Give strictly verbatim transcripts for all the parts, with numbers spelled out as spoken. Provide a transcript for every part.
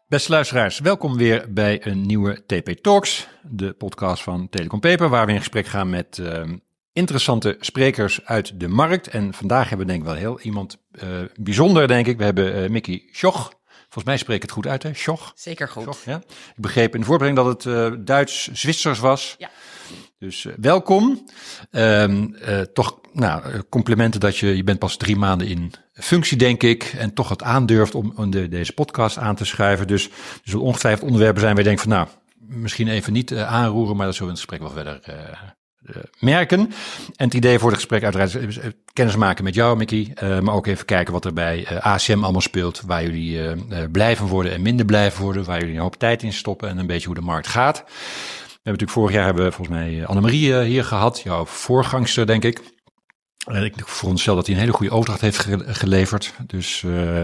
Beste luisteraars, welkom weer bij een nieuwe T P Talks, de podcast van Telecom Paper, waar we in gesprek gaan met uh, interessante sprekers uit de markt. En vandaag hebben we denk ik wel heel iemand uh, bijzonder, denk ik. We hebben uh, Mickey Schoch. Volgens mij spreek ik het goed uit, hè? Schoch? Zeker goed. Schoch, ja. Ik begreep in de voorbereiding dat het uh, Duits-Zwitsers was. Ja. Dus uh, welkom. Um, uh, toch nou, complimenten dat je, je bent pas drie maanden in functie, denk ik. En toch het aandurft om, om de, deze podcast aan te schuiven. Dus er zullen ongetwijfeld onderwerpen zijn waar je denkt van nou, misschien even niet uh, aanroeren, maar dat zullen we in het gesprek wel verder uh, uh, merken. En het idee voor het gesprek uiteraard is uh, kennis maken met jou, Mickey. Uh, maar ook even kijken wat er bij uh, A C M allemaal speelt. Waar jullie uh, uh, blijven worden en minder blijven worden. Waar jullie een hoop tijd in stoppen en een beetje hoe de markt gaat. We hebben natuurlijk vorig jaar hebben we volgens mij Annemarie uh, hier gehad. Jouw voorgangster, denk ik. Uh, ik veronderstel dat hij een hele goede overdracht heeft ge- geleverd. Dus, uh, uh,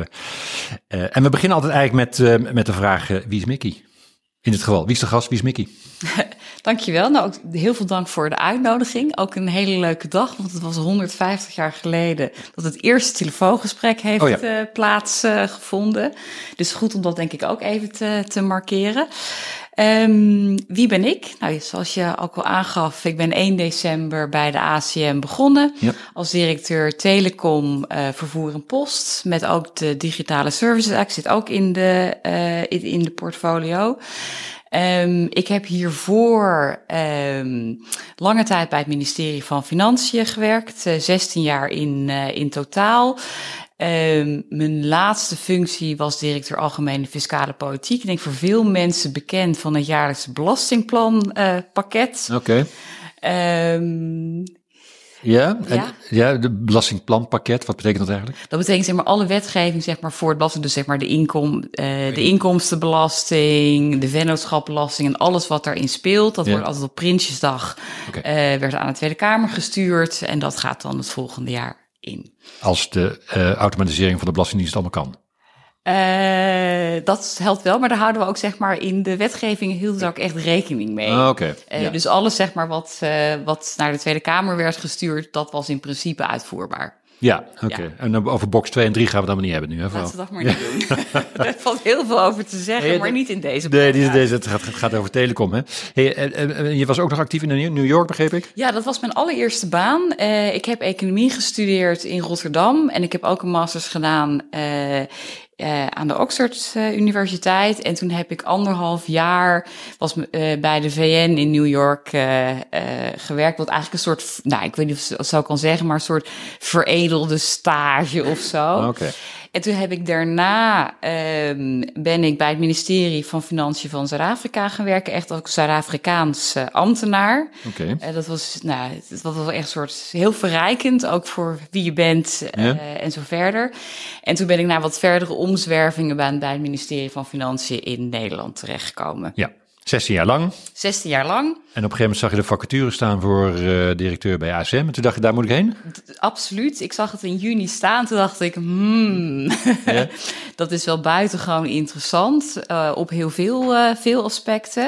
en we beginnen altijd eigenlijk met, uh, met de vraag, uh, wie is Mickey? In dit geval, wie is de gast, wie is Mickey? Dankjewel. Nou, ook heel veel dank voor de uitnodiging. Ook een hele leuke dag, want het was honderdvijftig jaar geleden dat het eerste telefoongesprek heeft oh ja. uh, plaatsgevonden. Uh, dus goed om dat denk ik ook even te, te markeren. Um, wie ben ik? Nou, zoals je ook al aangaf, ik ben één december bij de A C M begonnen. Ja. Als directeur telecom, uh, vervoer en post. Met ook de digitale services. Ik zit ook in de, uh, in, in de portfolio. Um, ik heb hiervoor um, lange tijd bij het ministerie van Financiën gewerkt. Uh, zestien jaar in, uh, in totaal. Um, mijn laatste functie was directeur algemene fiscale politiek. Ik denk voor veel mensen bekend van het jaarlijkse belastingplan uh, pakket. Oké. Okay. Um, ja, en, ja, ja, de belastingplanpakket, wat betekent dat eigenlijk? Dat betekent zeg maar alle wetgeving zeg maar voor het belasting, dus zeg maar de, inkom, uh, de inkomstenbelasting, de vennootschapbelasting en alles wat daarin speelt. Dat ja. wordt altijd op Prinsjesdag okay. uh, werd aan de Tweede Kamer gestuurd en dat gaat dan het volgende jaar in. Als de uh, automatisering van de Belastingdienst allemaal kan? Uh, dat helpt wel, maar daar houden we ook zeg maar in de wetgeving hielden we ook echt rekening mee. Ah, okay. uh, ja. Dus alles zeg maar wat, uh, wat naar de Tweede Kamer werd gestuurd, dat was in principe uitvoerbaar. Ja, oké. Okay. Ja. En over box twee en drie gaan we het allemaal niet hebben nu, hè? Laten we dat maar niet doen. Er valt heel veel over te zeggen, nee, maar niet in deze Nee, deze, deze, het, gaat, het gaat over telecom, hè? Hey, en, en, je was ook nog actief in New York, begreep ik? Ja, dat was mijn allereerste baan. Uh, ik heb economie gestudeerd in Rotterdam en ik heb ook een masters gedaan uh, Uh, aan de Oxford uh, Universiteit. En toen heb ik anderhalf jaar was uh, bij de V N in New York uh, uh, gewerkt. Wat eigenlijk een soort, nou, ik weet niet of ik het zo kan zeggen, maar een soort veredelde stage of zo. Oké. Okay. En toen heb ik daarna, um, ben ik bij het ministerie van Financiën van Zuid-Afrika gaan werken. Echt als Zuid-Afrikaans uh, ambtenaar. Oké. Okay. Uh, dat was, nou, dat was wel echt een soort heel verrijkend, ook voor wie je bent uh, ja. en zo verder. En toen ben ik naar wat verdere omzwervingen bij, bij het ministerie van Financiën in Nederland terechtgekomen. Ja. zestien jaar lang. zestien jaar lang. En op een gegeven moment zag je de vacature staan voor uh, directeur bij A C M. En toen dacht je, daar moet ik heen? D- absoluut. Ik zag het in juni staan. Toen dacht ik, hmm, ja. dat is wel buitengewoon interessant. Uh, op heel veel, uh, veel aspecten.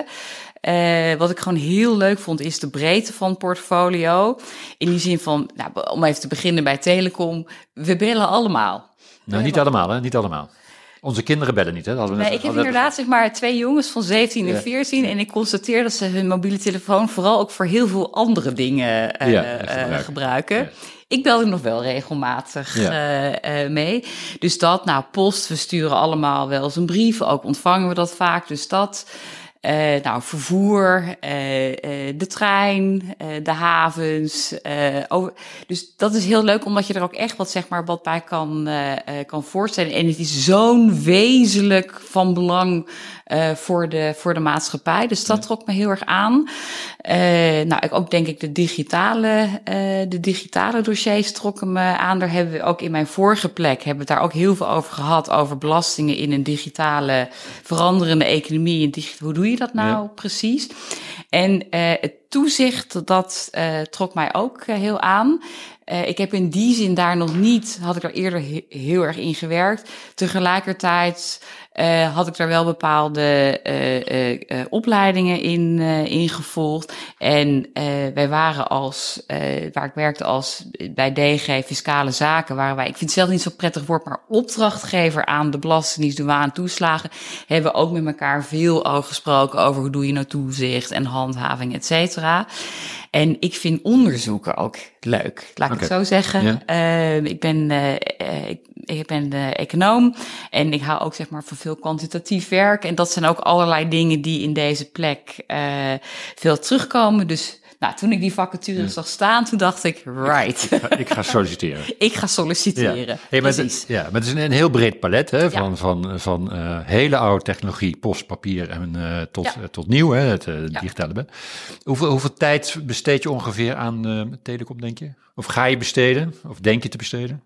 Uh, wat ik gewoon heel leuk vond, is de breedte van het portfolio. In die zin van, nou, om even te beginnen bij telecom. We bellen allemaal. Nou, niet allemaal, hè? Niet allemaal. Onze kinderen bellen niet, hè? Dat hadden we nee, net, ik heb net inderdaad zeg maar twee jongens van zeventien en veertien... Ja. En ik constateer dat ze hun mobiele telefoon vooral ook voor heel veel andere dingen uh, ja, uh, gebruiken. gebruiken. Ja. Ik bel er nog wel regelmatig ja. uh, uh, mee. Dus dat, nou, post, we sturen allemaal wel eens een brief. Ook ontvangen we dat vaak, dus dat... Uh, nou, vervoer, uh, uh, de trein, uh, de havens. Uh, over, dus dat is heel leuk, omdat je er ook echt wat, zeg maar, wat bij kan, uh, uh, kan voorstellen. En het is zo'n wezenlijk van belang uh, voor, de, voor de maatschappij. Dus dat trok me heel erg aan. Uh, nou, ik ook denk ik de digitale, uh, de digitale dossiers trokken me aan. Daar hebben we ook in mijn vorige plek, hebben we het daar ook heel veel over gehad. Over belastingen in een digitale, veranderende economie. En digit- hoe doe je dat nou ja. precies? En uh, het toezicht, dat uh, trok mij ook uh, heel aan. Uh, ik heb in die zin daar nog niet, had ik er eerder he- heel erg in gewerkt. Tegelijkertijd uh, had ik daar wel bepaalde uh, uh, uh, opleidingen in, uh, in gevolgd. En uh, wij waren als, uh, waar ik werkte als bij D G Fiscale Zaken, waren wij, ik vind het zelf niet zo'n prettig woord, maar opdrachtgever aan de Belastingdienst, douane en toeslagen, hebben we ook met elkaar veel over gesproken over hoe doe je nou toezicht en handhaving, et cetera. En ik vind onderzoeken ook leuk, laat ik okay. het zo zeggen. Ja. Uh, ik ben, uh, uh, ik, ik ben uh, econoom en ik hou ook zeg maar van veel kwantitatief werk. En dat zijn ook allerlei dingen die in deze plek uh, veel terugkomen. Dus nou, toen ik die vacature ja. zag staan, toen dacht ik, right. Ik ga, ik ga solliciteren. ik ga solliciteren, ja. Hey, maar het, ja, maar het is een, een heel breed palet, hè, van, ja. van, van, van uh, hele oude technologie, post, papier en uh, tot, ja. uh, tot nieuw, hè, het uh, ja. digitale. Hoeveel, hoeveel tijd besteed je ongeveer aan uh, telecom, denk je? Of ga je besteden? Of denk je te besteden?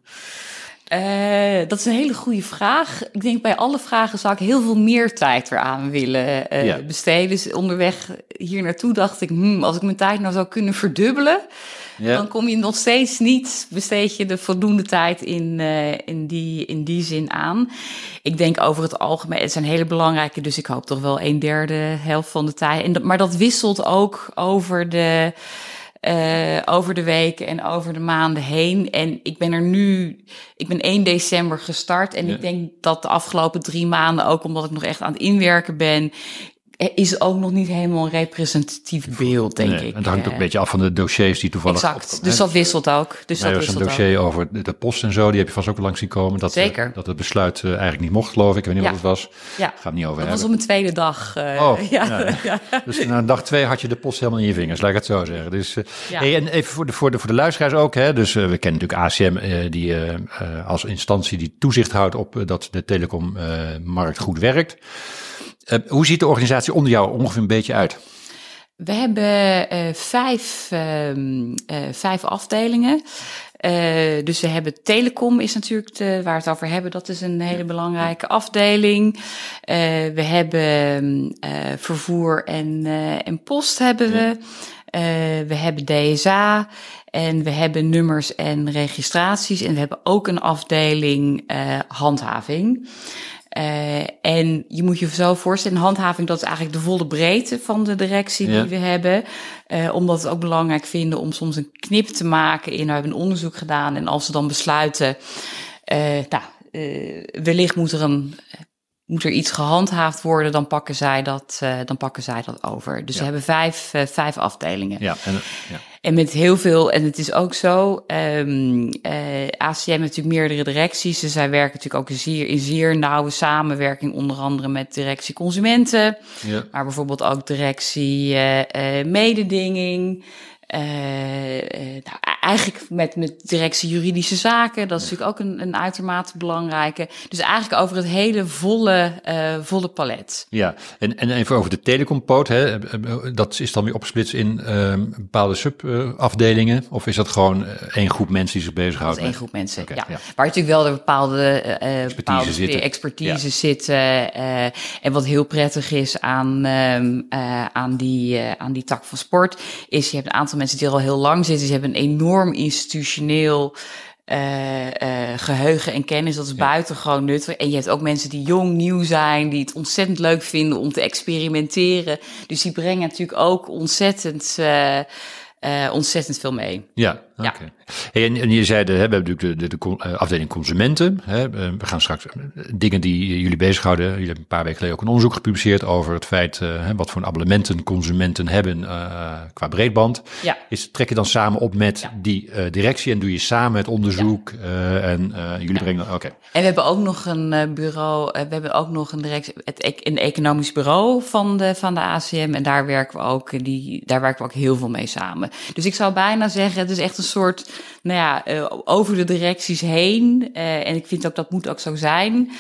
Uh, dat is een hele goede vraag. Ik denk bij alle vragen zou ik heel veel meer tijd eraan willen uh, ja. besteden. Dus onderweg hier naartoe dacht ik, hmm, als ik mijn tijd nou zou kunnen verdubbelen, ja. dan kom je nog steeds niet, besteed je de voldoende tijd in, uh, in, die, in die zin aan. Ik denk over het algemeen, het zijn hele belangrijke, dus ik hoop toch wel een derde helft van de tijd. En dat, maar dat wisselt ook over de... Uh, over de weken en over de maanden heen. En ik ben er nu, ik ben één december gestart. En ja. ik denk dat de afgelopen drie maanden, ook omdat ik nog echt aan het inwerken ben, is ook nog niet helemaal een representatief beeld, denk nee, ik. Het hangt ook een beetje af van de dossiers die toevallig exact, opkomen. Dus dat wisselt ook. Dus nee, dat er was wisselt een dossier ook. over de, de post en zo, die heb je vast ook langs zien komen. Dat, Zeker. Uh, dat het besluit uh, eigenlijk niet mocht, geloof ik. Ik weet niet ja. wat het was. Ja. Ga het niet over dat hebben. was op mijn tweede dag. Uh, oh, ja. Ja. Ja. Dus na dag twee had je de post helemaal in je vingers, laat ik het zo zeggen. Dus, uh, ja. hey, en even voor de, voor, de, voor de luisteraars ook. Hè, dus uh, we kennen natuurlijk A C M, uh, die uh, uh, als instantie die toezicht houdt op uh, dat de telecommarkt uh, goed werkt. Uh, hoe ziet de organisatie onder jou ongeveer een beetje uit? We hebben uh, vijf, uh, uh, vijf afdelingen. Uh, dus we hebben telecom is natuurlijk de, waar we het over hebben. Dat is een hele belangrijke afdeling. Uh, we hebben uh, vervoer en, uh, en post hebben we. Uh, we hebben D S A en we hebben nummers en registraties. En we hebben ook een afdeling uh, handhaving. Uh, en je moet je zo voorstellen, handhaving, dat is eigenlijk de volle breedte van de directie die ja. we hebben. Uh, omdat we het ook belangrijk vinden om soms een knip te maken in, we hebben een onderzoek gedaan en als ze dan besluiten, uh, nou, uh, wellicht moet er een... Moet er iets gehandhaafd worden, dan pakken zij dat, uh, dan pakken zij dat over. Dus ja. we hebben vijf, uh, vijf afdelingen. Ja, en, ja. en met heel veel, en het is ook zo, um, uh, A C M heeft natuurlijk meerdere directies. Dus zij werken natuurlijk ook zeer, in zeer nauwe samenwerking, onder andere met directie consumenten. Ja. Maar bijvoorbeeld ook directie uh, uh, mededinging. Uh, uh, nou, eigenlijk met, met directie juridische zaken, dat is natuurlijk ook een, een uitermate belangrijke. Dus eigenlijk over het hele volle, uh, volle palet. Ja, en, en even over de telecompoot, hè, dat is dan weer opgesplitst in uh, bepaalde subafdelingen, uh, of is dat gewoon uh, één groep mensen die zich bezighouden? Dat is één groep mensen, okay, ja. ja. Waar natuurlijk wel de bepaalde, uh, expertise, bepaalde zitten. expertise ja. zitten. Uh, en wat heel prettig is aan, um, uh, aan, die, uh, aan die tak van sport, is je hebt een aantal mensen die er al heel lang zitten. Ze hebben een enorm institutioneel uh, uh, geheugen en kennis. Dat is ja. buitengewoon nuttig. En je hebt ook mensen die jong, nieuw zijn, die het ontzettend leuk vinden om te experimenteren. Dus die brengen natuurlijk ook ontzettend, uh, uh, ontzettend veel mee. Ja, oké. Okay. Ja. Hey, en, en je zei, de, hè, we hebben natuurlijk de, de, de, de afdeling consumenten. Hè, we gaan straks dingen die jullie bezighouden. Jullie hebben een paar weken geleden ook een onderzoek gepubliceerd over het feit uh, hè, wat voor abonnementen consumenten hebben uh, qua breedband. Ja. Is, trek je dan samen op met ja. die uh, directie en doe je samen het onderzoek ja. uh, en uh, jullie ja. brengen. Oké. Okay. En we hebben ook nog een uh, bureau. Uh, we hebben ook nog een directie, het een economisch bureau van de van de A C M en daar werken we ook die daar werken we ook heel veel mee samen. Dus ik zou bijna zeggen, het is echt een soort, nou ja, uh, over de directies heen. Uh, en ik vind ook, dat moet ook zo zijn.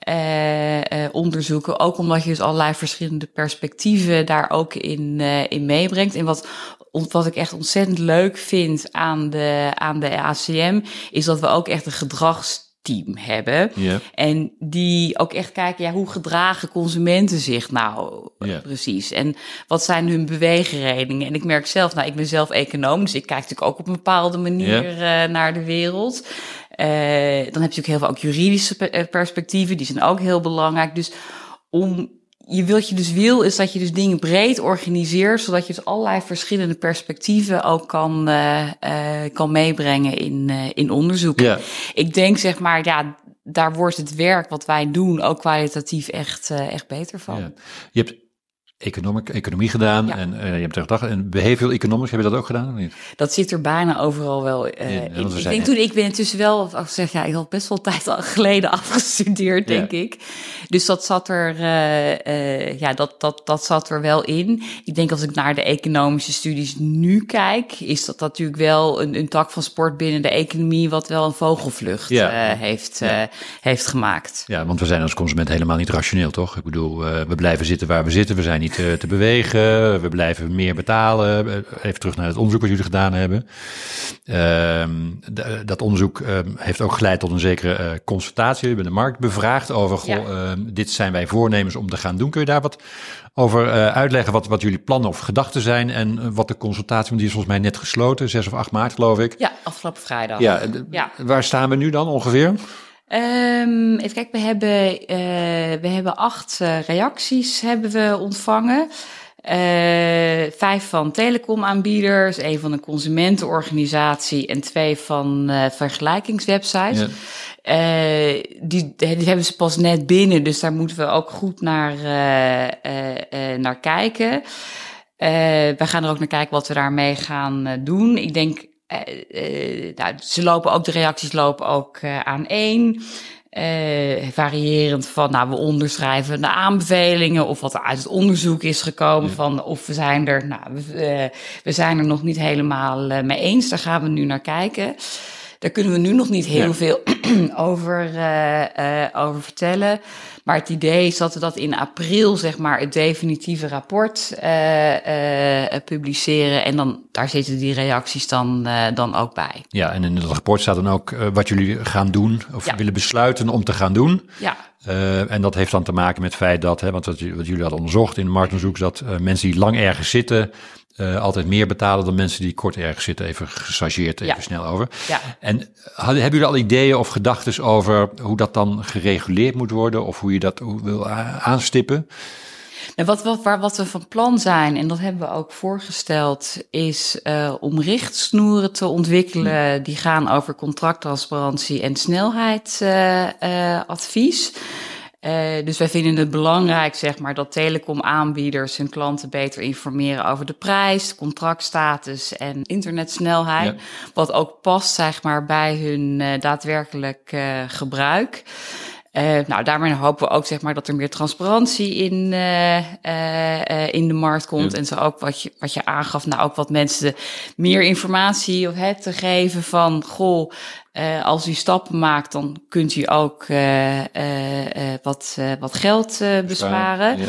Uh, uh, onderzoeken, ook omdat je dus allerlei verschillende perspectieven daar ook in, uh, in meebrengt. En wat, wat ik echt ontzettend leuk vind aan de, aan de A C M, is dat we ook echt een gedrags team hebben. Yeah. En die ook echt kijken, ja, hoe gedragen consumenten zich nou yeah. precies? En wat zijn hun beweegredenen? En ik merk zelf, nou, ik ben zelf econoom, dus ik kijk natuurlijk ook op een bepaalde manier yeah. uh, naar de wereld. Uh, dan heb je natuurlijk heel veel ook juridische perspectieven, die zijn ook heel belangrijk. Dus om je wat je dus wil, is dat je dus dingen breed organiseert, zodat je dus allerlei verschillende perspectieven ook kan, uh, uh, kan meebrengen in, uh, in onderzoek. Ja. Ik denk, zeg maar, ja, daar wordt het werk wat wij doen ook kwalitatief echt, uh, echt beter van. Ja. Je hebt economic, economie gedaan ja. en uh, je hebt er gedacht, en behavioral economics, heb je dat ook gedaan of niet? Dat zit er bijna overal wel uh, ja, in. Ik denk toen, ik ben intussen wel, of ik zeg, ja, ik had best wel tijd al geleden afgestudeerd, denk ja. ik. Dus dat zat er, uh, uh, ja, dat, dat, dat zat er wel in. Ik denk als ik naar de economische studies nu kijk, is dat natuurlijk wel een, een tak van sport binnen de economie, wat wel een vogelvlucht ja. uh, heeft, ja. uh, heeft gemaakt. Ja, want we zijn als consument helemaal niet rationeel, toch? Ik bedoel, uh, we blijven zitten waar we zitten, we zijn niet Te, te bewegen, we blijven meer betalen. Even terug naar het onderzoek wat jullie gedaan hebben. Uh, d- dat onderzoek uh, heeft ook geleid tot een zekere uh, consultatie. We hebben de markt bevraagd over, goh, ja. uh, dit zijn wij voornemens om te gaan doen. Kun je daar wat over uh, uitleggen, wat, wat jullie plannen of gedachten zijn en uh, wat de consultatie, want die is volgens mij net gesloten, zes of acht maart geloof ik. Ja, afgelopen vrijdag. Ja, d- ja. Waar staan we nu dan ongeveer? Um, even kijken, we hebben, uh, we hebben acht uh, reacties hebben we ontvangen. Uh, vijf van telecomaanbieders, één van een consumentenorganisatie en twee van uh, vergelijkingswebsites. Ja. Uh, die, die hebben ze pas net binnen, dus daar moeten we ook goed naar, uh, uh, uh, naar kijken. Uh, we gaan er ook naar kijken wat we daarmee gaan uh, doen. Ik denk... Uh, uh, nou, ze lopen ook, de reacties lopen ook uh, aan één. Uh, variërend van, nou, we onderschrijven de aanbevelingen of wat er uit het onderzoek is gekomen. Ja. Van, of we zijn er, nou, we, uh, we zijn er nog niet helemaal uh, mee eens. Daar gaan we nu naar kijken. Daar kunnen we nu nog niet heel ja. veel over, uh, uh, over vertellen. Maar het idee is dat we dat in april, zeg maar, het definitieve rapport uh, uh, publiceren. En dan, daar zitten die reacties dan, uh, dan ook bij. Ja, en in het rapport staat dan ook uh, wat jullie gaan doen of ja. willen besluiten om te gaan doen. Ja. Uh, en dat heeft dan te maken met het feit dat, hè, want wat, wat jullie hadden onderzocht in het marktonderzoek, is dat uh, mensen die lang ergens zitten, Uh, altijd meer betalen dan mensen die kort ergens zitten, even gechargeerd, even ja. snel over. Ja. En hadden, hebben jullie al ideeën of gedachten over hoe dat dan gereguleerd moet worden of hoe je dat hoe wil aanstippen? Nou, wat, wat, waar, wat we van plan zijn, en dat hebben we ook voorgesteld, is uh, om richtsnoeren te ontwikkelen hmm. die gaan over contracttransparantie en snelheidsadvies. Uh, uh, Uh, dus wij vinden het belangrijk, zeg maar, dat telecomaanbieders hun klanten beter informeren over de prijs, contractstatus en internetsnelheid. Ja. Wat ook past, zeg maar, bij hun uh, daadwerkelijk uh, gebruik. Uh, nou, daarmee hopen we ook, zeg maar, dat er meer transparantie in, uh, uh, uh, in de markt komt. Ja. En zo ook wat je, wat je aangaf, nou ook wat mensen meer informatie of het te geven van, goh, uh, als u stappen maakt, dan kunt u ook uh, uh, uh, wat, uh, wat geld uh, besparen. Ja.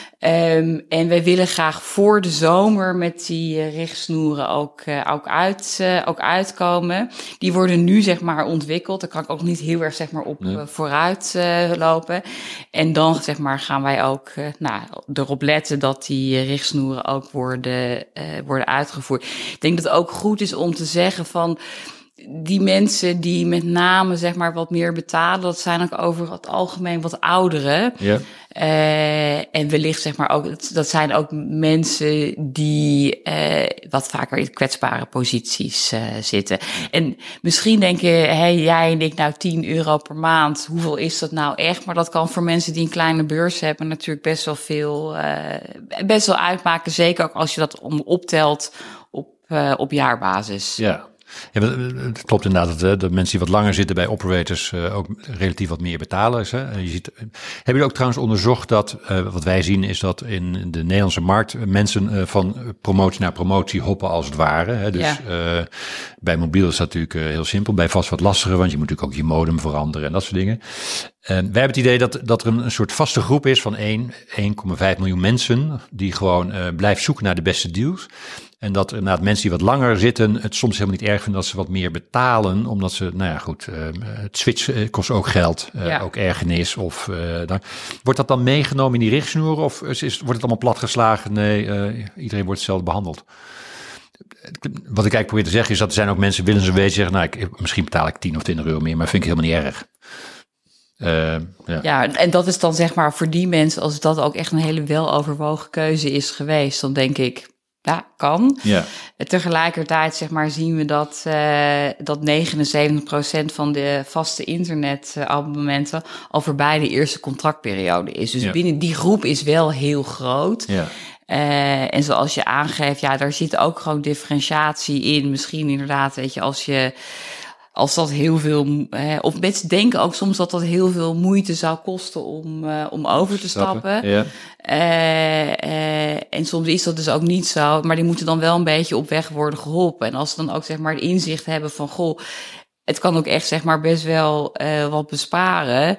Um, en wij willen graag voor de zomer met die uh, richtsnoeren ook, uh, ook, uit, uh, ook uitkomen. Die worden nu, zeg maar, ontwikkeld. Daar kan ik ook niet heel erg, zeg maar, op nee. uh, vooruit uh, lopen. En dan, zeg maar, gaan wij ook uh, nou, erop letten dat die uh, richtsnoeren ook worden, uh, worden uitgevoerd. Ik denk dat het ook goed is om te zeggen van, die mensen die met name, zeg maar, wat meer betalen, dat zijn ook over het algemeen wat ouderen. Ja. Uh, en wellicht, zeg maar, ook, dat zijn ook mensen die uh, wat vaker in kwetsbare posities uh, zitten. En misschien denk je, hey, jij en ik, nou tien euro per maand, hoeveel is dat nou echt? Maar dat kan voor mensen die een kleine beurs hebben natuurlijk best wel veel, uh, best wel uitmaken. Zeker ook als je dat om optelt op, uh, op jaarbasis. Ja. Ja, het klopt inderdaad dat, dat mensen die wat langer zitten bij operators uh, ook relatief wat meer betalen. Hè. Je ziet, hebben jullie ook trouwens onderzocht dat, uh, wat wij zien is dat in de Nederlandse markt mensen uh, van promotie naar promotie hoppen als het ware. Hè. Dus ja. uh, bij mobiel is dat natuurlijk uh, heel simpel, bij vast wat lastiger, want je moet natuurlijk ook je modem veranderen en dat soort dingen. wij hebben het idee dat, dat er een, een soort vaste groep is van één komma vijf miljoen mensen die gewoon uh, blijft zoeken naar de beste deals. En dat inderdaad mensen die wat langer zitten het soms helemaal niet erg vinden dat ze wat meer betalen. Omdat ze, nou ja goed, uh, het switch kost ook geld, uh, ja. ook ergernis. Of, uh, dan, wordt dat dan meegenomen in die richtsnoeren of is, is, wordt het allemaal platgeslagen? Nee, uh, iedereen wordt hetzelfde behandeld. Wat ik eigenlijk probeer te zeggen is dat er zijn ook mensen, willen ze weten, zeggen, nou, ik, misschien betaal ik tien of twintig euro meer, maar vind ik helemaal niet erg. Uh, ja. ja, en dat is dan zeg maar voor die mensen, als dat ook echt een hele weloverwogen keuze is geweest, dan denk ik, ja, kan. Ja. Tegelijkertijd zeg maar zien we dat, uh, dat negenenzeventig procent van de vaste internetabonnementen al voorbij de eerste contractperiode is. Dus ja. binnen die groep is wel heel groot. Ja. Uh, en zoals je aangeeft, ja, daar zit ook gewoon differentiatie in. Misschien inderdaad, weet je, als je... Als dat heel veel, eh, of mensen denken ook soms dat dat heel veel moeite zou kosten om, uh, om over te stappen. stappen. Ja. Uh, uh, en soms is dat dus ook niet zo, maar die moeten dan wel een beetje op weg worden geholpen. En als ze dan ook zeg maar het inzicht hebben van, goh, het kan ook echt zeg maar best wel uh, wat besparen,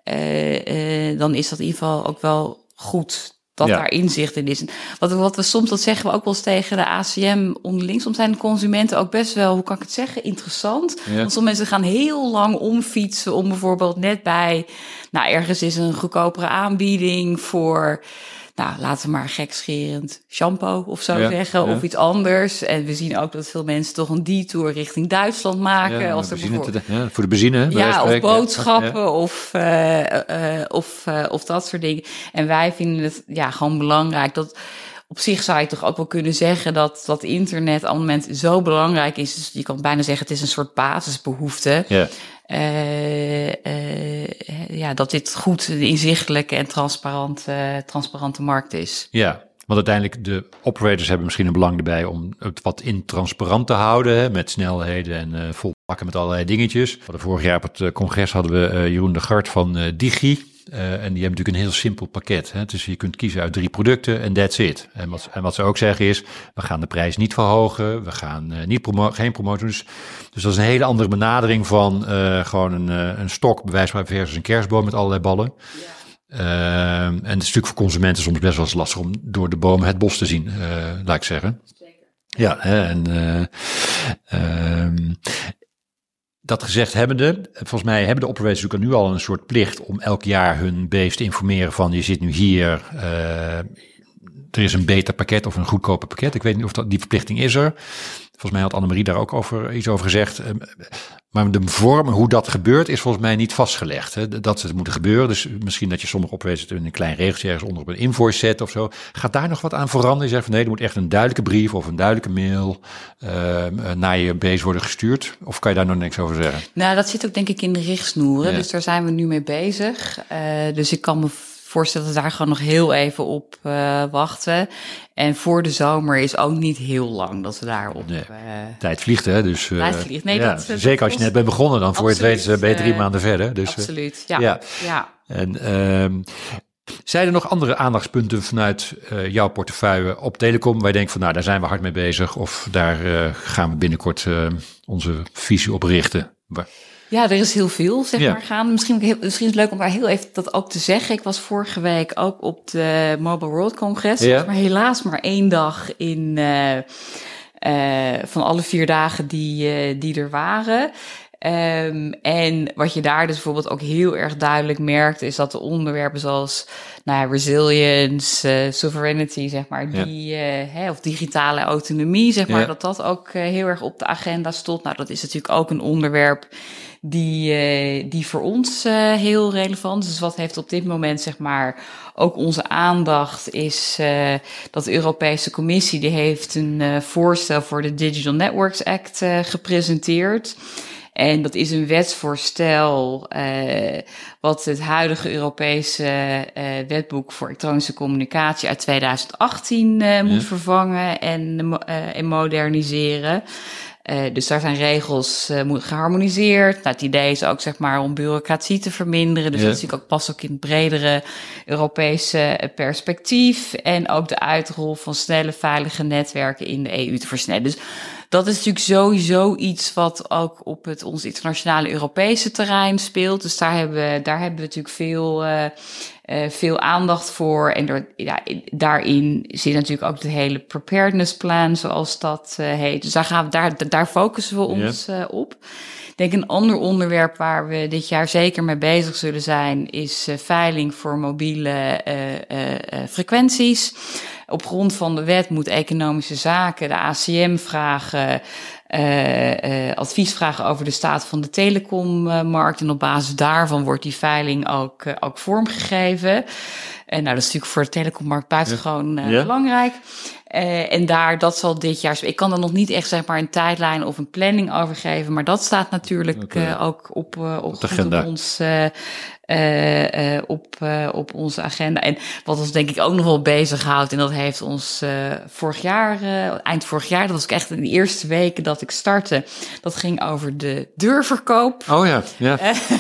uh, uh, dan is dat in ieder geval ook wel goed. Dat ja. daar inzicht in is. Wat, wat we soms, dat zeggen we ook wel eens tegen de A C M onderling. Soms zijn de consumenten ook best wel, hoe kan ik het zeggen, interessant. Ja. Want sommige mensen gaan heel lang omfietsen om bijvoorbeeld net bij, nou ergens is een goedkopere aanbieding voor, nou laten we maar gekscherend shampoo of zo ja. zeggen, ja. of iets anders. En we zien ook dat veel mensen toch een detour richting Duitsland maken. Ja, als er te, ja, voor de benzine. Ja, of boodschappen ja. of, uh, uh, of, uh, of dat soort dingen. En wij vinden het ja gewoon belangrijk dat... Op zich zou je toch ook wel kunnen zeggen dat dat internet op het moment zo belangrijk is. Dus je kan bijna zeggen het is een soort basisbehoefte. Ja. Uh, uh, ja, dat dit goed een inzichtelijke en transparante, transparante markt is. Ja, want uiteindelijk de operators hebben misschien een belang erbij om het wat intransparant te houden. Hè, met snelheden en uh, volpakken met allerlei dingetjes. Vorig jaar op het uh, congres hadden we uh, Jeroen de Gart van uh, Digi. Uh, en die hebben natuurlijk een heel simpel pakket. Hè? Dus je kunt kiezen uit drie producten en that's it. En wat, en wat ze ook zeggen is, we gaan de prijs niet verhogen. We gaan uh, niet promo- geen promotie. Dus, dus dat is een hele andere benadering van uh, gewoon een, uh, een stok, bij wijze van versus een kerstboom met allerlei ballen. Ja. Uh, en het is natuurlijk voor consumenten soms best wel eens lastig om door de bomen het bos te zien, uh, laat ik zeggen. Zeker. Ja, hè, en... Uh, um, Dat gezegd hebbende, volgens mij hebben de operators natuurlijk nu al een soort plicht om elk jaar hun base te informeren van je zit nu hier, uh, er is een beter pakket of een goedkoper pakket. Ik weet niet of dat, die verplichting is er. Volgens mij had Annemarie daar ook over, iets over gezegd. Maar de vorm, hoe dat gebeurt, is volgens mij niet vastgelegd. Hè? Dat het moet gebeuren. Dus misschien dat je sommige operators in een klein regeltje ergens onder op een invoice zet of zo. Gaat daar nog wat aan veranderen? Je zegt van nee, er moet echt een duidelijke brief of een duidelijke mail uh, naar je base worden gestuurd. Of kan je daar nog niks over zeggen? Nou, dat zit ook denk ik in de richtsnoeren. Ja. Dus daar zijn we nu mee bezig. Uh, dus ik kan me voorstellen dat we daar gewoon nog heel even op uh, wachten. En voor de zomer is ook niet heel lang dat we daarop... Nee. Uh, tijd vliegt, hè? Dus, uh, tijd vliegt. Nee, ja, dat, zeker dat als je net bent begonnen, dan voor je het weet ben je drie uh, maanden verder. Dus, absoluut, ja. ja. ja. En uh, zijn er nog andere aandachtspunten vanuit uh, jouw portefeuille op telecom, waar je denkt van nou, daar zijn we hard mee bezig, of daar uh, gaan we binnenkort uh, onze visie op richten? Waar... Ja, er is heel veel, zeg ja. maar, gaan. Misschien, misschien is het leuk om daar heel even dat ook te zeggen. Ik was vorige week ook op de Mobile World Congress. Ja. Maar helaas maar één dag in uh, uh, van alle vier dagen die, uh, die er waren. Um, en wat je daar dus bijvoorbeeld ook heel erg duidelijk merkt, is dat de onderwerpen zoals nou ja, resilience, uh, sovereignty, zeg maar, die, ja. uh, hè, of digitale autonomie, zeg maar, ja. dat dat ook uh, heel erg op de agenda stond. Nou, dat is natuurlijk ook een onderwerp die, uh, die voor ons uh, heel relevant is. Dus wat heeft op dit moment, zeg maar, ook onze aandacht is uh, dat de Europese Commissie, die heeft een uh, voorstel voor de Digital Networks Act uh, gepresenteerd. En dat is een wetsvoorstel uh, wat het huidige Europese uh, wetboek voor elektronische communicatie uit tweeduizend achttien uh, moet ja. vervangen en, uh, en moderniseren. Uh, dus daar zijn regels uh, geharmoniseerd. Nou, het idee is ook, zeg maar, om bureaucratie te verminderen. Dus ja. dat zie ik ook pas ook in het bredere Europese perspectief. En ook de uitrol van snelle, veilige netwerken in de E U te versnellen. Dus dat is natuurlijk sowieso iets wat ook op het ons internationale Europese terrein speelt. Dus daar hebben we, daar hebben we natuurlijk veel, uh, uh, veel aandacht voor. En er, ja, daarin zit natuurlijk ook de hele preparedness plan, zoals dat uh, heet. Dus daar, gaan we, daar, daar focussen we ons uh, op. Ik denk een ander onderwerp waar we dit jaar zeker mee bezig zullen zijn, is uh, veiling voor mobiele uh, uh, uh, frequenties. Op grond van de wet moet Economische Zaken, de A C M, vragen, uh, uh, advies vragen over de staat van de telecommarkt. En op basis daarvan wordt die veiling ook, uh, ook vormgegeven. En nou, dat is natuurlijk voor de telecommarkt buitengewoon uh, ja. belangrijk. Uh, en daar, dat zal dit jaar... Ik kan er nog niet echt zeg maar een tijdlijn of een planning over geven, maar dat staat natuurlijk okay. uh, ook op, uh, op, op, op ons... Uh, Uh, uh, op, uh, op onze agenda. En wat ons denk ik ook nog wel bezighoudt, en dat heeft ons uh, vorig jaar, uh, eind vorig jaar, dat was echt in de eerste weken dat ik startte, dat ging over de deurverkoop. Oh ja, ja.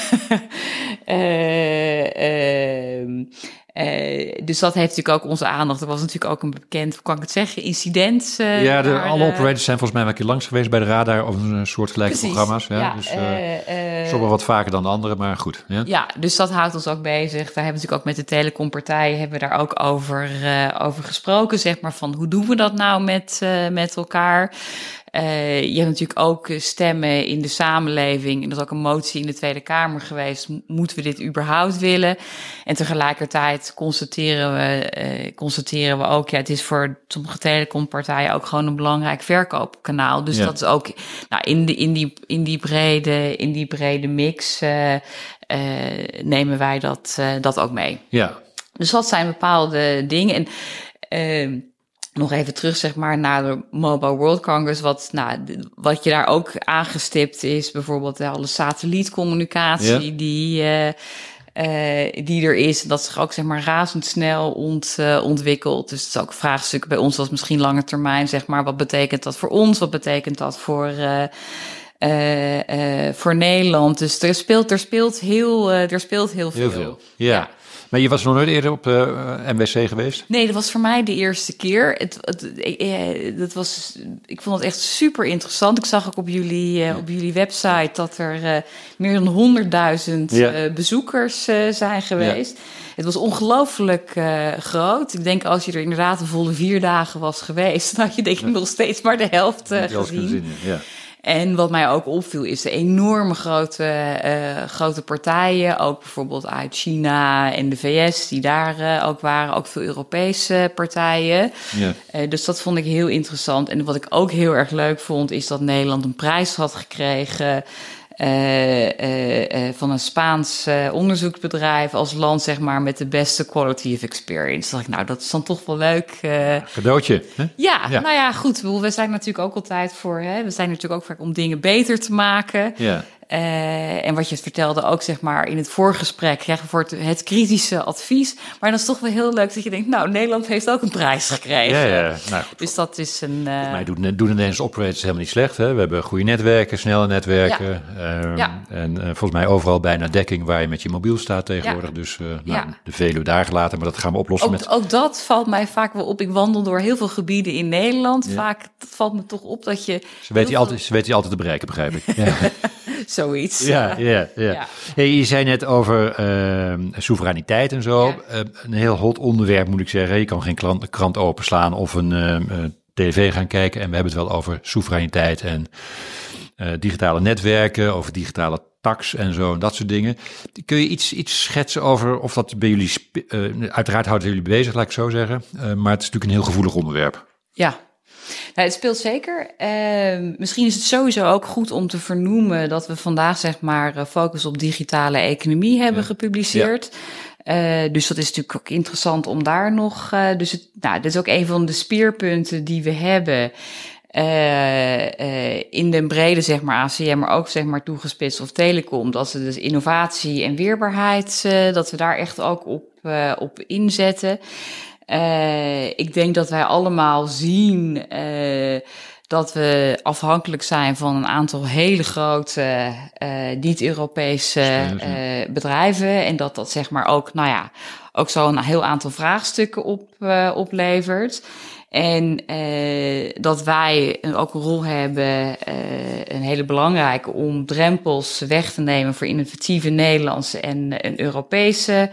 uh, uh, Uh, dus dat heeft natuurlijk ook onze aandacht. Er was natuurlijk ook een bekend, hoe kan ik het zeggen, incident. Uh, ja, de, waar, alle uh, operators zijn volgens mij een keer langs geweest bij de radar of een soort gelijke precies, programma's. Ja, ja, dus uh, uh, uh, sommigen wat vaker dan de andere, maar goed. Ja. ja, dus dat houdt ons ook bezig. Daar hebben we natuurlijk ook met de telecompartijen hebben we daar ook over, uh, over gesproken. Zeg maar van hoe doen we dat nou met, uh, met elkaar? Uh, je hebt natuurlijk ook stemmen in de samenleving. En dat is ook een motie in de Tweede Kamer geweest. Moeten we dit überhaupt willen? En tegelijkertijd constateren we, uh, constateren we ook, ja, het is voor sommige telecompartijen ook gewoon een belangrijk verkoopkanaal. Dus ja. dat is ook, nou, in, de, in, die, in, die brede, in die brede mix uh, uh, nemen wij dat, uh, dat ook mee. Ja. Dus dat zijn bepaalde dingen. En uh, nog even terug, zeg maar, naar de Mobile World Congress. Wat, nou, wat je daar ook aangestipt is, bijvoorbeeld de alle satellietcommunicatie ja. die, uh, uh, die er is. Dat zich ook, zeg maar, razendsnel ont, uh, ontwikkelt. Dus het is ook een vraagstuk bij ons, was misschien lange termijn, zeg maar. Wat betekent dat voor ons? Wat betekent dat voor... Uh, Uh, uh, voor Nederland. Dus er speelt, er speelt, heel, uh, er speelt heel veel. Heel veel, ja. ja. Maar je was nog nooit eerder op uh, M W C geweest? Nee, dat was voor mij de eerste keer. Het, het, uh, dat was, ik vond het echt super interessant. Ik zag ook op jullie, uh, ja. op jullie website dat er uh, meer dan honderdduizend ja. uh, bezoekers uh, zijn geweest. Ja. Het was ongelooflijk uh, groot. Ik denk als je er inderdaad een volle vier dagen was geweest, dan had je denk ik ja. nog steeds maar de helft uh, gezien. gezien ja. En wat mij ook opviel is de enorme grote, uh, grote partijen. Ook bijvoorbeeld uit China en de V S die daar uh, ook waren. Ook veel Europese partijen. Ja. Uh, dus dat vond ik heel interessant. En wat ik ook heel erg leuk vond is dat Nederland een prijs had gekregen... Uh, uh, uh, van een Spaans uh, onderzoeksbedrijf als land, zeg maar, met de beste quality of experience. Dan dacht ik, nou, dat is dan toch wel leuk. Uh, Cadeautje. Hè? Ja, ja, nou ja, goed. We zijn natuurlijk ook altijd voor, hè, we zijn natuurlijk ook vaak om dingen beter te maken. Ja. Uh, en wat je het vertelde ook, zeg maar, in het voorgesprek krijgen we voor het, het kritische advies. Maar dan is het toch wel heel leuk dat je denkt, nou, Nederland heeft ook een prijs gekregen. Ja, ja. Nou, dus dat is een... Uh... Volgens mij doen, doen de Nederlandse operators helemaal niet slecht. Hè? We hebben goede netwerken, snelle netwerken. Ja. Um, ja. En uh, volgens mij overal bijna dekking waar je met je mobiel staat tegenwoordig. Ja. Dus uh, nou, ja. de Veluwe daar gelaten, maar dat gaan we oplossen ook, met... Ook dat valt mij vaak wel op. Ik wandel door heel veel gebieden in Nederland. Ja. Vaak valt me toch op dat je... Ze weet, veel... altijd, ze weet je altijd te bereiken, begrijp ik. Ja. Zoiets. Ja, ja, ja. ja. Hey, je zei net over uh, soevereiniteit en zo. Ja. Uh, een heel hot onderwerp, moet ik zeggen. Je kan geen krant, krant openslaan of een uh, uh, tv gaan kijken. En we hebben het wel over soevereiniteit en uh, digitale netwerken, over digitale tax en zo, en dat soort dingen. Kun je iets, iets schetsen over of dat bij jullie... Spe- uh, uiteraard houden jullie bezig, laat ik zo zeggen. Uh, maar het is natuurlijk een heel gevoelig onderwerp. Ja. Nou, het speelt zeker. Uh, misschien is het sowieso ook goed om te vernoemen dat we vandaag, zeg maar, focus op digitale economie hebben ja. gepubliceerd. Ja. Uh, dus dat is natuurlijk ook interessant om daar nog... Uh, dus het, nou, dit is ook een van de speerpunten die we hebben... Uh, uh, in de brede, zeg maar, A C M, maar ook, zeg maar, toegespitst of telecom, dat we dus innovatie en weerbaarheid, uh, dat we daar echt ook op, uh, op inzetten. Uh, ik denk dat wij allemaal zien uh, dat we afhankelijk zijn van een aantal hele grote uh, niet-Europese uh, bedrijven. En dat dat, zeg maar, ook, nou ja, ook zo'n heel aantal vraagstukken op, uh, oplevert. En uh, dat wij ook een rol hebben, uh, een hele belangrijke, om drempels weg te nemen voor innovatieve Nederlandse en, en Europese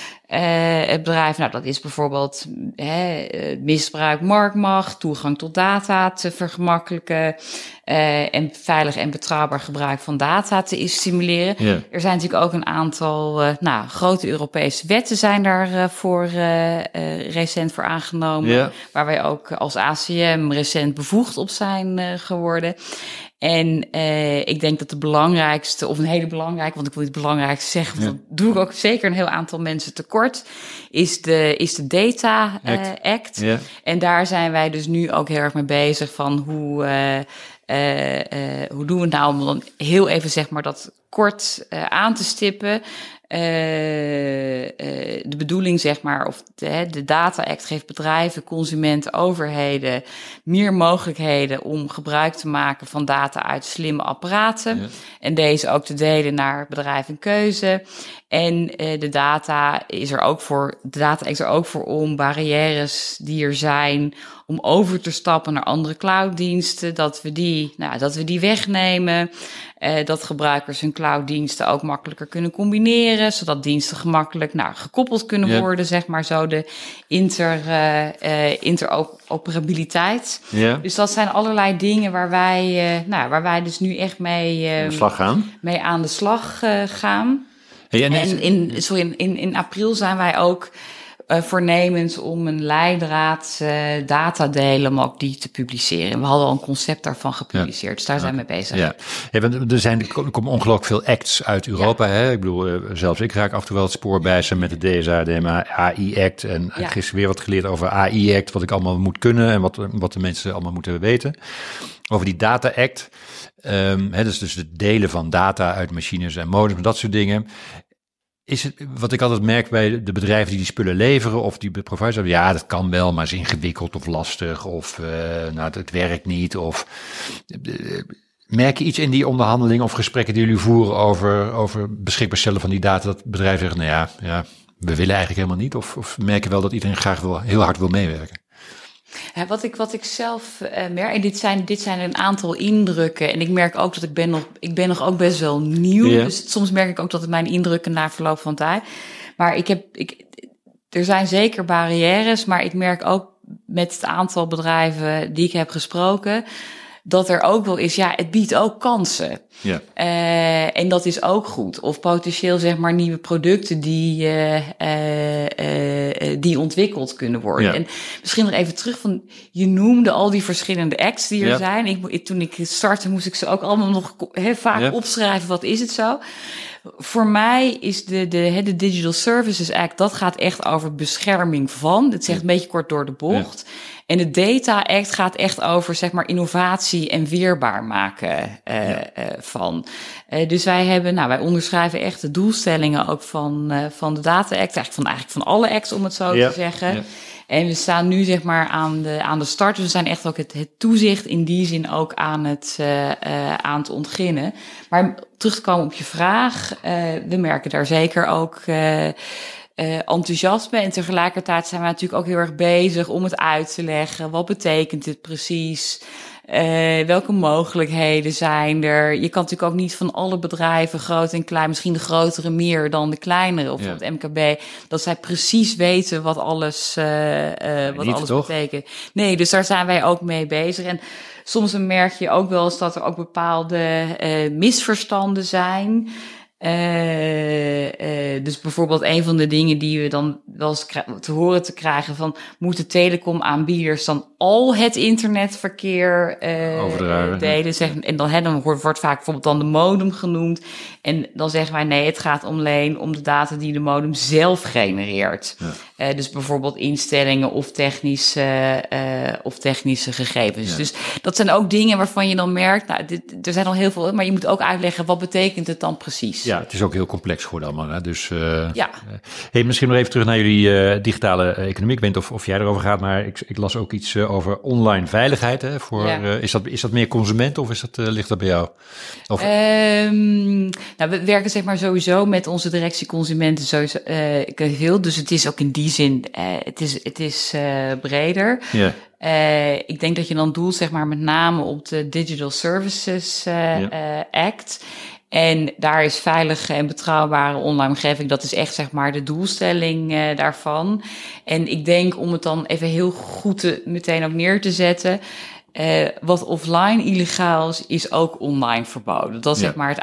uh, bedrijven. Nou, dat is bijvoorbeeld hè, misbruik marktmacht, toegang tot data te vergemakkelijken uh, en veilig en betrouwbaar gebruik van data te stimuleren. Yeah. Er zijn natuurlijk ook een aantal uh, nou, grote Europese wetten zijn daarvoor uh, uh, recent voor aangenomen, yeah. waar wij ook als A C M recent bevoegd op zijn uh, geworden. En uh, ik denk dat de belangrijkste, of een hele belangrijke, want ik wil niet het belangrijkste zeggen, want ja. dat doe ik ook zeker een heel aantal mensen tekort, is de, is de Data uh, Act. Act. Ja. En daar zijn wij dus nu ook heel erg mee bezig van hoe, uh, uh, uh, hoe doen we het nou om dan heel even zeg maar dat kort uh, aan te stippen. Uh, uh, de bedoeling, zeg maar, of de, de Data Act geeft bedrijven, consumenten, overheden meer mogelijkheden om gebruik te maken van data uit slimme apparaten. Ja. En deze ook te delen naar bedrijf en keuze. En uh, de data is er ook voor, de data is er ook voor om barrières die er zijn, om over te stappen naar andere clouddiensten, dat we die, nou, dat we die wegnemen. Uh, dat gebruikers hun clouddiensten ook makkelijker kunnen combineren, zodat diensten gemakkelijk nou, gekoppeld kunnen yep. worden, zeg maar zo de inter, uh, uh, interoperabiliteit. Yep. Dus dat zijn allerlei dingen waar wij, uh, nou, waar wij dus nu echt mee, uh, aan de slag gaan. mee aan de slag uh, gaan. Hey, en en in, sorry, in, in, in april zijn wij ook Uh, voornemens om een leidraad uh, data delen, om ook die te publiceren. We hadden al een concept daarvan gepubliceerd, ja. dus daar ja. zijn we mee bezig. Ja. Ja, want er, zijn, er komen ongelooflijk veel acts uit Europa. Ja. Hè? Ik bedoel, uh, zelfs ik raak af en toe wel het spoor bij ze met de D S A, D M A, A I-act. En ja. gisteren weer wat geleerd over A I-act, wat ik allemaal moet kunnen en wat, wat de mensen allemaal moeten weten. Over die Data-act, um, hè, dus, dus het delen van data uit machines en modems en dat soort dingen. Is het, wat ik altijd merk bij de bedrijven die die spullen leveren of die providers hebben, ja, dat kan wel, maar is ingewikkeld of lastig of uh, nou, het werkt niet. Of uh, merk je iets in die onderhandelingen of gesprekken die jullie voeren over, over beschikbaar stellen van die data, dat bedrijven zeggen, nou ja, ja, we willen eigenlijk helemaal niet. Of, of merk je wel dat iedereen graag wil, heel hard wil meewerken? Ja, wat ik wat ik zelf uh, merk, en dit zijn dit zijn een aantal indrukken, en ik merk ook dat ik ben nog ik ben nog ook best wel nieuw, yeah. dus soms merk ik ook dat het mijn indrukken na verloop van tijd. Maar ik heb ik er zijn zeker barrières, maar ik merk ook met het aantal bedrijven die ik heb gesproken dat er ook wel is, ja, het biedt ook kansen. Ja. Uh, en dat is ook goed. Of potentieel, zeg maar, nieuwe producten die, uh, uh, uh, die ontwikkeld kunnen worden. Ja. En misschien nog even terug van, je noemde al die verschillende acts die er ja. zijn. Ik, ik, toen ik startte, moest ik ze ook allemaal nog he, vaak ja. opschrijven. Wat is het zo? Voor mij is de, de, de Digital Services Act, dat gaat echt over bescherming van. Dat zegt een beetje kort door de bocht. Ja. En de Data Act gaat echt over, zeg maar, innovatie en weerbaar maken uh, ja. uh, van. Uh, dus wij hebben, nou, wij onderschrijven echt de doelstellingen ook van, uh, van de Data Act. Eigenlijk van, eigenlijk van alle acts, om het zo ja. te zeggen. Ja. En we staan nu, zeg maar, aan de, aan de start. Dus we zijn echt ook het, het toezicht in die zin ook aan het, uh, uh, aan het ontginnen. Maar terug te komen op je vraag, uh, we merken daar zeker ook Uh, Uh, enthousiasme. En tegelijkertijd zijn we natuurlijk ook heel erg bezig om het uit te leggen. Wat betekent het precies? Uh, welke mogelijkheden zijn er? Je kan natuurlijk ook niet van alle bedrijven, groot en klein, misschien de grotere meer dan de kleinere of ja. het M K B, dat zij precies weten wat alles, uh, uh, wat niet, alles toch? betekent. Nee, dus daar zijn wij ook mee bezig. En soms merk je ook wel eens dat er ook bepaalde uh, misverstanden zijn. Uh, uh, dus bijvoorbeeld een van de dingen die we dan wel eens kri- te horen te krijgen van, moeten telecomaanbieders dan al het internetverkeer uh, Overdragen, delen? Zeg, en dan, hè, dan wordt, wordt vaak bijvoorbeeld dan de modem genoemd. En dan zeggen wij nee, het gaat alleen om de data die de modem zelf genereert. Ja. Uh, dus bijvoorbeeld instellingen of technische, uh, of technische gegevens. Ja. Dus dat zijn ook dingen waarvan je dan merkt, nou, dit, er zijn al heel veel, maar je moet ook uitleggen, wat betekent het dan precies? Ja, het is ook heel complex geworden allemaal. Hè? Dus, uh, ja. Hey, misschien nog even terug naar jullie uh, digitale economie. Ik weet niet of, of jij erover gaat, maar ik, ik las ook iets uh, over online veiligheid. Hè? Voor, ja. uh, is, dat, is dat meer consument of is dat, uh, ligt dat bij jou? Of... Um, nou, we werken zeg maar sowieso met onze directie consumenten sowieso uh, heel. Dus het is ook in die zin, uh, het is, het is uh, breder. Yeah. Uh, ik denk dat je dan doelt zeg maar met name op de Digital Services uh, ja. uh, Act. En daar is veilige en betrouwbare online omgeving, dat is echt zeg maar de doelstelling uh, daarvan. En ik denk om het dan even heel goed te, meteen ook neer te zetten, uh, wat offline illegaal is, is ook online verboden. Dat ja. zeg maar het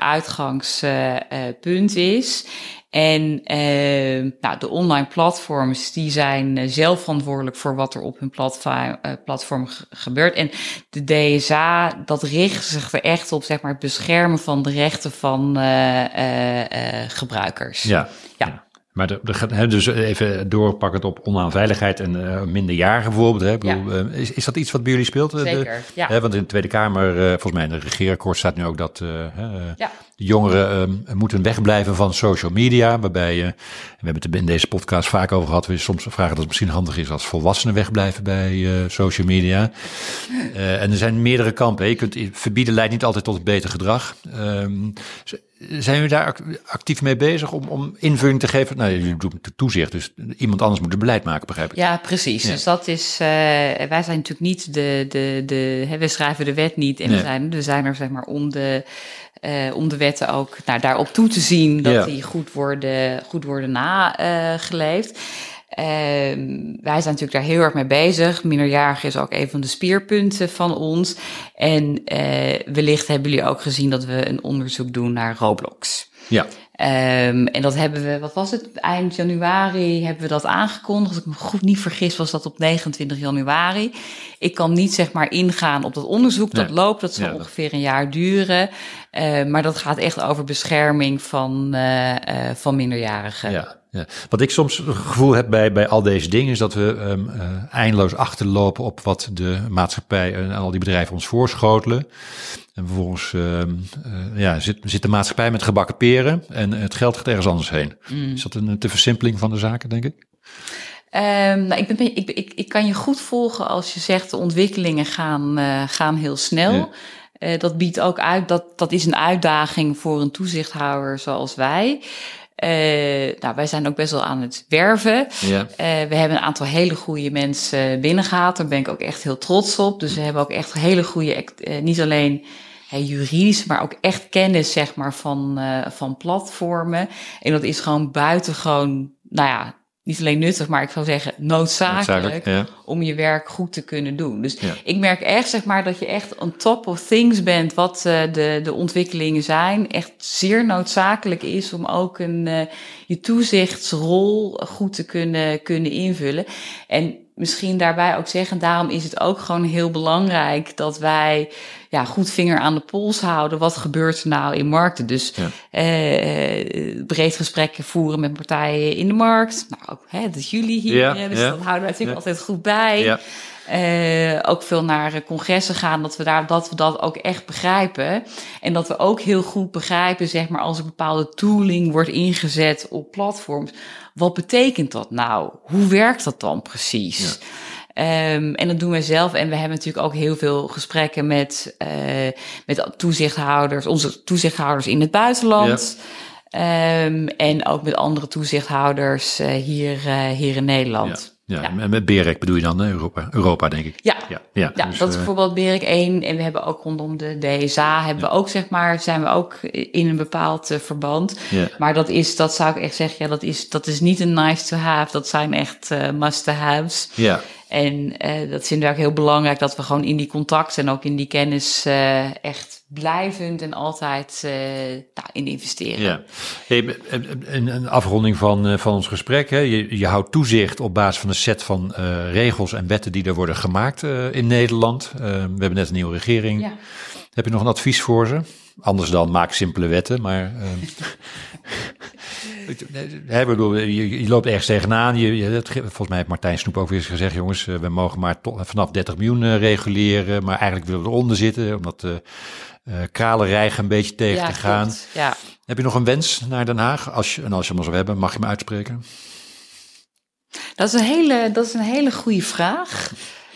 uitgangspunt uh, uh, is. En uh, nou, de online platforms die zijn uh, zelf verantwoordelijk voor wat er op hun platform, uh, platform g- gebeurt. En de D S A, dat richt zich er echt op zeg maar, het beschermen van de rechten van uh, uh, uh, gebruikers. Ja, ja. ja. Maar de, de, dus even doorpakkend op online veiligheid en uh, minderjarigen bijvoorbeeld. Hè? Ik bedoel, ja. uh, is, is dat iets wat bij jullie speelt? Zeker, de, ja. Hè, want in de Tweede Kamer, uh, volgens mij in de regeerakkoord staat nu ook dat uh, uh, ja. de jongeren uh, moeten wegblijven van social media. Waarbij, uh, we hebben het in deze podcast vaak over gehad, we soms vragen dat het misschien handig is als volwassenen wegblijven bij uh, social media. Uh, en er zijn meerdere kampen. Hè. Je kunt verbieden leidt niet altijd tot een beter gedrag. Um, Zijn jullie daar actief mee bezig om, om invulling te geven? Nou, jullie doen toezicht, dus iemand anders moet het beleid maken, begrijp ik. Ja, precies. Ja. Dus dat is, uh, wij zijn natuurlijk niet de, de, de hè, we schrijven de wet niet en nee. we, zijn, we zijn er zeg maar om de, uh, om de wetten ook nou, daarop toe te zien dat ja. die goed worden, goed worden nageleefd. Uh, Uh, wij zijn natuurlijk daar heel erg mee bezig. Minderjarigen is ook een van de spierpunten van ons. En uh, wellicht hebben jullie ook gezien dat we een onderzoek doen naar Roblox. Ja. Um, en dat hebben we, wat was het? Eind januari hebben we dat aangekondigd. Als ik me goed niet vergis was dat op negenentwintig januari. Ik kan niet zeg maar ingaan op dat onderzoek. Dat nee. loopt, dat zal ja, ongeveer dat... een jaar duren. Uh, maar dat gaat echt over bescherming van, uh, uh, van minderjarigen. Ja. Ja. Wat ik soms het gevoel heb bij, bij al deze dingen is dat we um, uh, eindeloos achterlopen op wat de maatschappij en al die bedrijven ons voorschotelen. En vervolgens uh, uh, ja, zit, zit de maatschappij met gebakken peren en het geld gaat ergens anders heen. Mm. Is dat een te versimpeling van de zaken, denk ik? Um, nou, ik, ben, ik, ik, ik kan je goed volgen als je zegt de ontwikkelingen gaan, uh, gaan heel snel. Ja. Uh, dat biedt ook uit, dat, dat is een uitdaging voor een toezichthouder zoals wij. Uh, nou, wij zijn ook best wel aan het werven. Ja. Uh, we hebben een aantal hele goede mensen binnengehaald. Daar ben ik ook echt heel trots op. Dus we hebben ook echt hele goede, uh, niet alleen hey, juridisch, maar ook echt kennis zeg maar, van, uh, van platformen. En dat is gewoon buitengewoon, nou ja, niet alleen nuttig, maar ik zou zeggen noodzakelijk, noodzakelijk ja. om je werk goed te kunnen doen. Dus ja. ik merk echt, zeg maar, dat je echt on top of things bent wat uh, de, de ontwikkelingen zijn. Echt zeer noodzakelijk is om ook een, uh, je toezichtsrol goed te kunnen, kunnen invullen. En misschien daarbij ook zeggen, daarom is het ook gewoon heel belangrijk dat wij ja, goed vinger aan de pols houden. Wat gebeurt er nou in markten? Dus ja. uh, breed gesprekken voeren met partijen in de markt. Nou, ook, hè, dat jullie hier, ja, dus ja. dat houden wij natuurlijk ja. altijd goed bij. Ja. Uh, ook veel naar uh, congressen gaan, dat we, daar, dat we dat ook echt begrijpen. En dat we ook heel goed begrijpen, zeg maar, als er bepaalde tooling wordt ingezet op platforms. Wat betekent dat nou? Hoe werkt dat dan precies? Ja. Um, en dat doen wij zelf. En we hebben natuurlijk ook heel veel gesprekken met, uh, met toezichthouders, onze toezichthouders in het buitenland. Ja. Um, en ook met andere toezichthouders uh, hier, uh, hier in Nederland. Ja. Ja, ja, en met BEREC bedoel je dan Europa, Europa denk ik. Ja, ja, ja, ja dus, dat is bijvoorbeeld BEREC één. En we hebben ook rondom de D S A, hebben ja. we ook, zeg maar, zijn we ook in een bepaald uh, verband. Ja. Maar dat is, dat zou ik echt zeggen, ja, dat is, dat is niet een nice to have. Dat zijn echt uh, must to haves. Ja. En uh, dat vinden we ook heel belangrijk, dat we gewoon in die contacten en ook in die kennis uh, echt blijvend en altijd uh, nou, in investeren. Ja. Hey, een, een afronding van, uh, van ons gesprek. Hè. Je, je houdt toezicht op basis van een set van uh, regels en wetten die er worden gemaakt uh, in Nederland. Uh, we hebben net een nieuwe regering. Ja. Heb je nog een advies voor ze? Anders dan maak simpele wetten, maar... Uh, He, bedoel, je, je loopt ergens tegenaan. Je, je, volgens mij heeft Martijn Snoep ook weer eens gezegd, jongens, we mogen maar to, vanaf dertig miljoen uh, reguleren, maar eigenlijk willen we eronder zitten, omdat de uh, uh, kralenrijgen een beetje tegen ja, te gaan. Ja. Heb je nog een wens naar Den Haag? Als je, en als je hem al zou hebben, mag je hem uitspreken? Dat is een hele, dat is een hele goede vraag.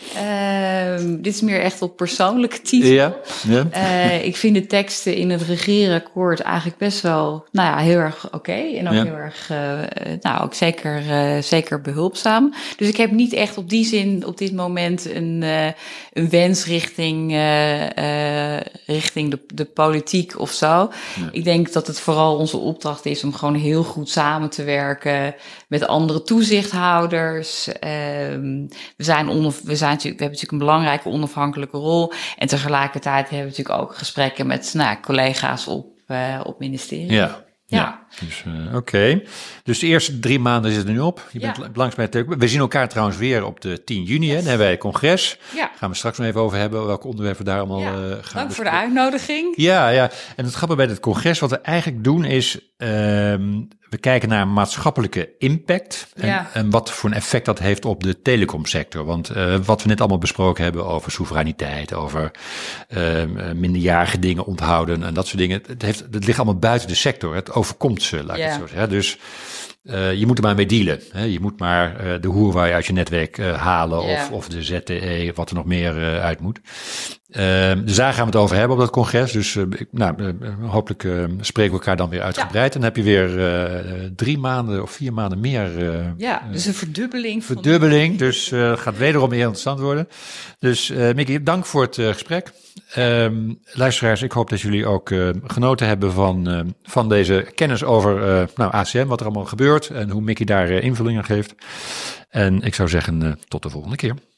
Uh, dit is meer echt op persoonlijke titel. Ja, ja. Uh, ik vind de teksten in het regeerakkoord eigenlijk best wel, nou ja, heel erg oké. Okay. En ook ja. heel erg, uh, nou, ook zeker, uh, zeker behulpzaam. Dus ik heb niet echt op die zin op dit moment een, uh, een wens richting, uh, uh, richting de, de politiek of zo. Ja. Ik denk dat het vooral onze opdracht is om gewoon heel goed samen te werken met andere toezichthouders. Uh, we zijn onaf, we zijn natuurlijk, we hebben natuurlijk een belangrijke onafhankelijke rol. En tegelijkertijd hebben we natuurlijk ook gesprekken met nou, collega's op, uh, op ministerie. Ja. Ja, ja. Dus, uh, oké. Okay. Dus de eerste drie maanden zit er nu op. Je ja. bent langs bij het. We zien elkaar trouwens weer op de tien juni. Yes. Hè? Dan hebben wij het congres. Ja. Gaan we straks nog even over hebben. Welke onderwerpen daar allemaal ja. uh, gaan. Dank bespreken. voor de uitnodiging. Ja, ja. En het grappige bij het congres, wat we eigenlijk doen is, uh, we kijken naar maatschappelijke impact. En, ja. en wat voor een effect dat heeft op de telecomsector. Want uh, wat we net allemaal besproken hebben over soevereiniteit, over uh, minderjarige dingen onthouden en dat soort dingen. Het, heeft, het ligt allemaal buiten de sector. Het overkomt ze, laat ik ja. het zo zeggen. Dus uh, je moet er maar mee dealen. Hè? Je moet maar uh, de Huawei uit je netwerk uh, halen ja. of, of de Z T E, wat er nog meer uh, uit moet. Uh, dus daar gaan we het over hebben op dat congres. Dus uh, nou, uh, hopelijk uh, spreken we elkaar dan weer uitgebreid. Ja. Dan heb je weer uh, drie maanden of vier maanden meer. Uh, ja, dus een verdubbeling. Verdubbeling, van... dus het uh, gaat wederom meer interessant worden. Dus uh, Mickey, dank voor het uh, gesprek. Uh, luisteraars, ik hoop dat jullie ook uh, genoten hebben van, uh, van deze kennis over uh, nou, A C M, wat er allemaal gebeurt en hoe Mickey daar uh, invulling aan geeft. En ik zou zeggen, uh, tot de volgende keer.